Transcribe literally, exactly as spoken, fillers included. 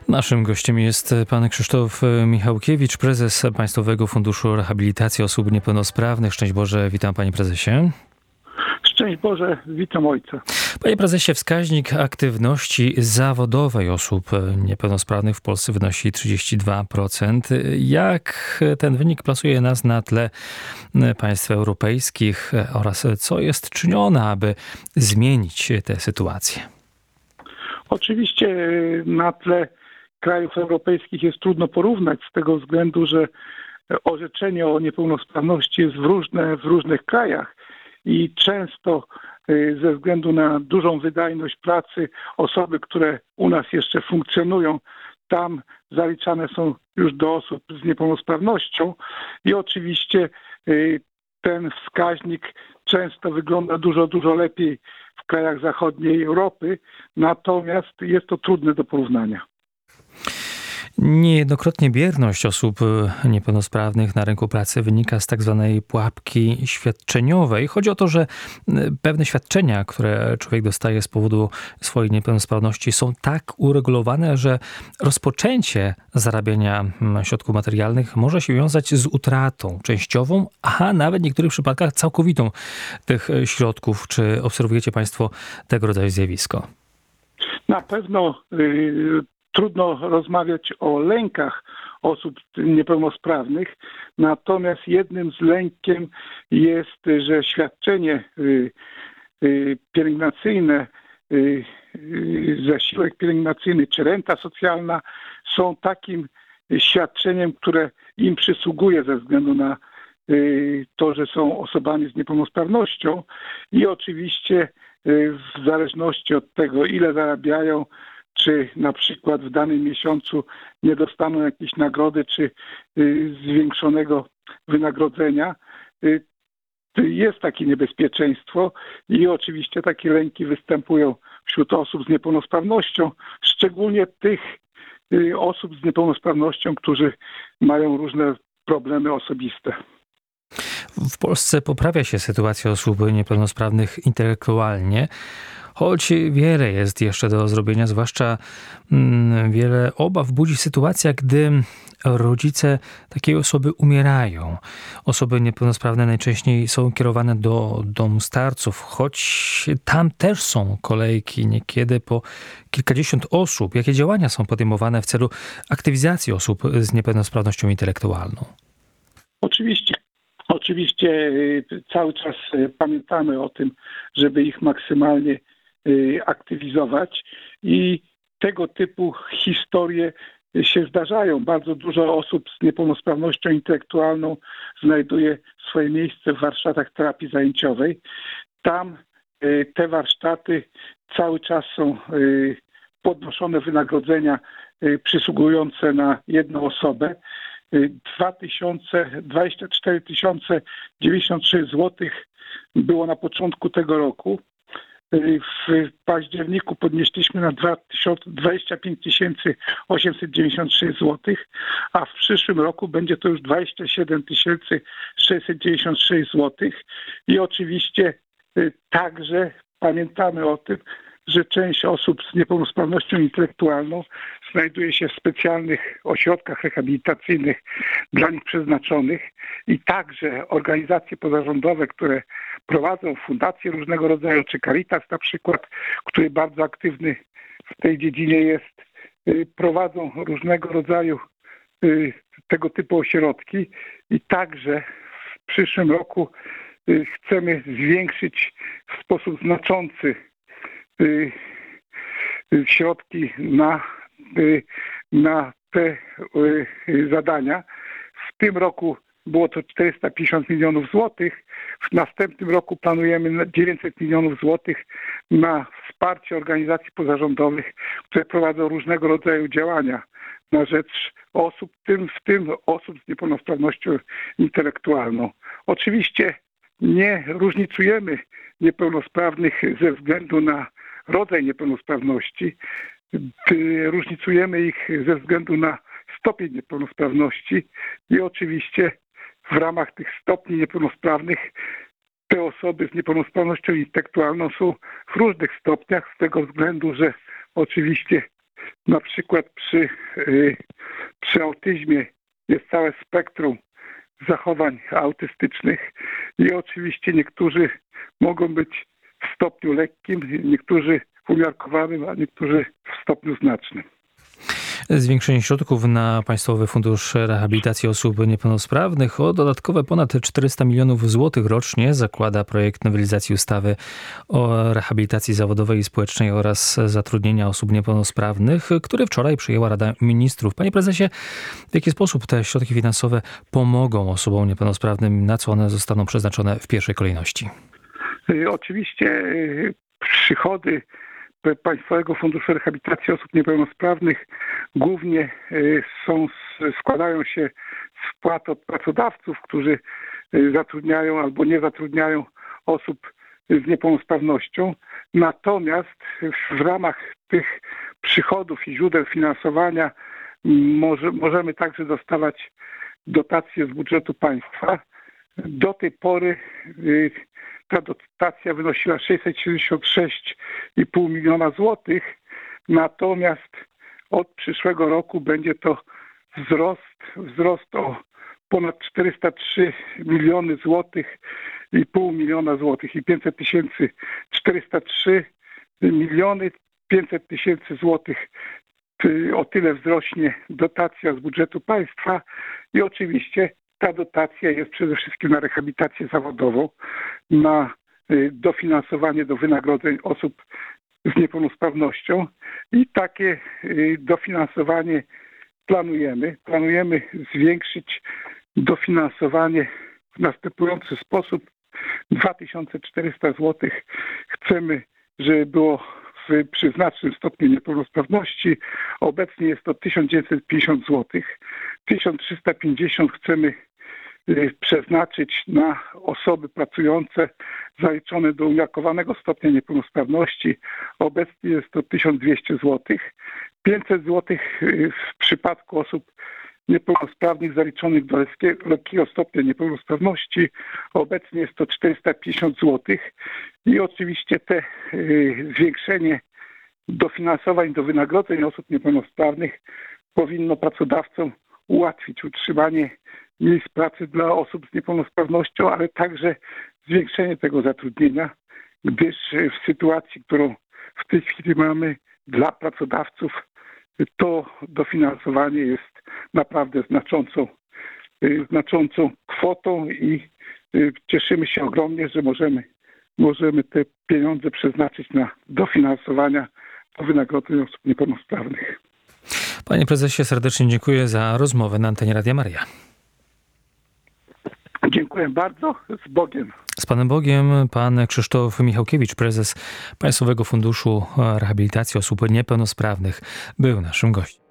Naszym gościem jest pan Krzysztof Michałkiewicz, prezes Państwowego Funduszu Rehabilitacji Osób Niepełnosprawnych. Szczęść Boże, witam panie prezesie. Szczęść Boże, witam ojca. Panie prezesie, wskaźnik aktywności zawodowej osób niepełnosprawnych w Polsce wynosi trzydzieści dwa procent. Jak ten wynik plasuje nas na tle państw europejskich oraz co jest czynione, aby zmienić tę sytuację? Oczywiście na tle krajów europejskich jest trudno porównać z tego względu, że orzeczenie o niepełnosprawności jest w, różne, w różnych krajach i często ze względu na dużą wydajność pracy osoby, które u nas jeszcze funkcjonują, tam zaliczane są już do osób z niepełnosprawnością i oczywiście ten wskaźnik często wygląda dużo, dużo lepiej w krajach zachodniej Europy, natomiast jest to trudne do porównania. Niejednokrotnie bierność osób niepełnosprawnych na rynku pracy wynika z tak zwanej pułapki świadczeniowej. Chodzi o to, że pewne świadczenia, które człowiek dostaje z powodu swojej niepełnosprawności, są tak uregulowane, że rozpoczęcie zarabiania środków materialnych może się wiązać z utratą częściową, a nawet w niektórych przypadkach całkowitą tych środków. Czy obserwujecie państwo tego rodzaju zjawisko? Na pewno yy... Trudno rozmawiać o lękach osób niepełnosprawnych, natomiast jednym z lękiem jest, że świadczenie pielęgnacyjne, zasiłek pielęgnacyjny czy renta socjalna są takim świadczeniem, które im przysługuje ze względu na to, że są osobami z niepełnosprawnością i oczywiście w zależności od tego, ile zarabiają, czy na przykład w danym miesiącu nie dostaną jakiejś nagrody, czy zwiększonego wynagrodzenia. Jest takie niebezpieczeństwo i oczywiście takie lęki występują wśród osób z niepełnosprawnością, szczególnie tych osób z niepełnosprawnością, którzy mają różne problemy osobiste. W Polsce poprawia się sytuacja osób niepełnosprawnych intelektualnie, choć wiele jest jeszcze do zrobienia, zwłaszcza wiele obaw budzi sytuacja, gdy rodzice takiej osoby umierają. Osoby niepełnosprawne najczęściej są kierowane do domu starców, choć tam też są kolejki, niekiedy po kilkadziesiąt osób. Jakie działania są podejmowane w celu aktywizacji osób z niepełnosprawnością intelektualną? Oczywiście. Oczywiście cały czas pamiętamy o tym, żeby ich maksymalnie aktywizować i tego typu historie się zdarzają. Bardzo dużo osób z niepełnosprawnością intelektualną znajduje swoje miejsce w warsztatach terapii zajęciowej. Tam te warsztaty cały czas są podnoszone wynagrodzenia przysługujące na jedną osobę. dwadzieścia cztery tysiące dziewięćdziesiąt sześć złotych było na początku tego roku. W październiku podnieśliśmy na dwadzieścia pięć tysięcy osiemset dziewięćdziesiąt sześć złotych, a w przyszłym roku będzie to już dwadzieścia siedem tysięcy sześćset dziewięćdziesiąt sześć złotych. I oczywiście także pamiętamy o tym, że część osób z niepełnosprawnością intelektualną znajduje się w specjalnych ośrodkach rehabilitacyjnych dla nich przeznaczonych i także organizacje pozarządowe, które prowadzą fundacje różnego rodzaju, czy Caritas na przykład, który bardzo aktywny w tej dziedzinie jest, prowadzą różnego rodzaju tego typu ośrodki i także w przyszłym roku chcemy zwiększyć w sposób znaczący środki na, na te zadania. W tym roku było to czterysta pięćdziesiąt milionów złotych. W następnym roku planujemy dziewięćset milionów złotych na wsparcie organizacji pozarządowych, które prowadzą różnego rodzaju działania na rzecz osób, w tym, w tym osób z niepełnosprawnością intelektualną. Oczywiście nie różnicujemy niepełnosprawnych ze względu na rodzaj niepełnosprawności. Różnicujemy ich ze względu na stopień niepełnosprawności i oczywiście w ramach tych stopni niepełnosprawnych te osoby z niepełnosprawnością intelektualną są w różnych stopniach z tego względu, że oczywiście na przykład przy, przy autyzmie jest całe spektrum zachowań autystycznych i oczywiście niektórzy mogą być w stopniu lekkim, niektórzy w umiarkowanym, a niektórzy w stopniu znacznym. Zwiększenie środków na Państwowy Fundusz Rehabilitacji Osób Niepełnosprawnych o dodatkowe ponad czterysta milionów złotych rocznie zakłada projekt nowelizacji ustawy o rehabilitacji zawodowej i społecznej oraz zatrudnienia osób niepełnosprawnych, który wczoraj przyjęła Rada Ministrów. Panie prezesie, w jaki sposób te środki finansowe pomogą osobom niepełnosprawnym? Na co one zostaną przeznaczone w pierwszej kolejności? Oczywiście przychody Państwowego Funduszu Rehabilitacji Osób Niepełnosprawnych głównie są, składają się z wpłat od pracodawców, którzy zatrudniają albo nie zatrudniają osób z niepełnosprawnością. Natomiast w ramach tych przychodów i źródeł finansowania może, możemy także dostawać dotacje z budżetu państwa. Do tej pory ta dotacja wynosiła sześćset siedemdziesiąt sześć i pół miliona złotych, natomiast od przyszłego roku będzie to wzrost, wzrost o ponad czterysta trzy miliony złotych i pół miliona złotych i pięćset tysięcy, czterysta trzy miliony pięćset tysięcy złotych. O tyle wzrośnie dotacja z budżetu państwa i oczywiście ta dotacja jest przede wszystkim na rehabilitację zawodową, na dofinansowanie do wynagrodzeń osób z niepełnosprawnością i takie dofinansowanie planujemy. Planujemy zwiększyć dofinansowanie w następujący sposób. dwa tysiące czterysta złotych chcemy, żeby było w, przy znacznym stopniu niepełnosprawności. Obecnie jest to tysiąc dziewięćset pięćdziesiąt złotych. tysiąc trzysta pięćdziesiąt chcemy przeznaczyć na osoby pracujące zaliczone do umiarkowanego stopnia niepełnosprawności. Obecnie jest to tysiąc dwieście złotych. pięćset złotych w przypadku osób niepełnosprawnych zaliczonych do lekkiego stopnia niepełnosprawności. Obecnie jest to czterysta pięćdziesiąt złotych. I oczywiście te zwiększenie dofinansowań do wynagrodzeń osób niepełnosprawnych powinno pracodawcom ułatwić utrzymanie miejsc pracy dla osób z niepełnosprawnością, ale także zwiększenie tego zatrudnienia, gdyż w sytuacji, którą w tej chwili mamy dla pracodawców, to dofinansowanie jest naprawdę znaczącą, znaczącą kwotą i cieszymy się ogromnie, że możemy, możemy te pieniądze przeznaczyć na dofinansowania do wynagrodzeń osób niepełnosprawnych. Panie prezesie, serdecznie dziękuję za rozmowę na antenie Radia Maryja. Dziękuję bardzo. Z Bogiem. Z Panem Bogiem, pan Krzysztof Michałkiewicz, prezes Państwowego Funduszu Rehabilitacji Osób Niepełnosprawnych, był naszym gościem.